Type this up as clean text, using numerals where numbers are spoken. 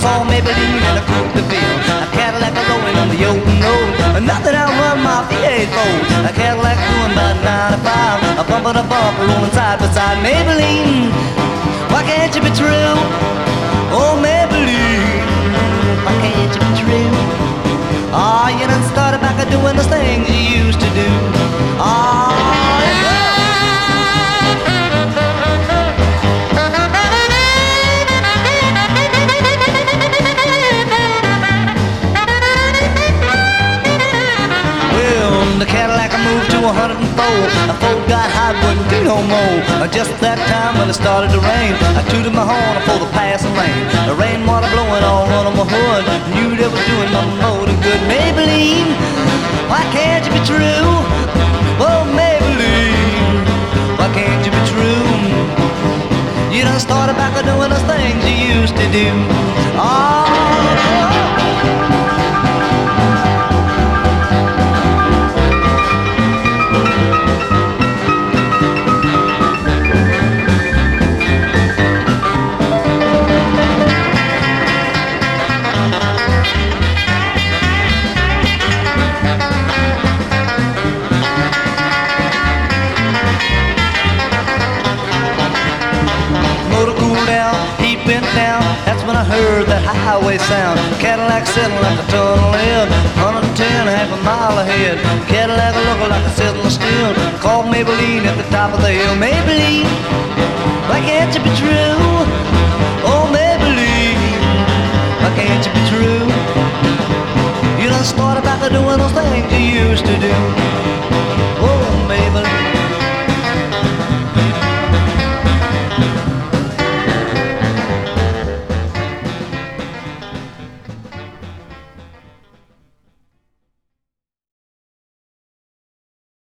saw Maybelline and a Coupe de Ville, a Cadillac rolling on the old road. Nothing outrun my V8 Ford, a Cadillac doing about 95, a bumper to bumper rolling side by side. Maybelline, why can't you be true? Oh Maybelline, why can't you be true? Ah, you done started back at doing those things you used to do. Ah, yeah. The Cadillac I moved to 104. A Ford got hot, wouldn't do no more. Just that time when it started to rain, I tooted my horn for the passing lane. The rainwater blowing all on my hood, knew they was doing nothing more than good. Maybelline, why can't you be true? Oh Maybelline, why can't you be true? You done started back on doing those things you used to do. Oh. When I heard that highway sound, Cadillac sitting like a ton of lead, 110, half a mile ahead. Cadillac looking like a sizzling steel. Called Maybelline at the top of the hill. Maybelline, why can't you be true? Oh Maybelline, why can't you be true? You done started back to doing those things you used to do.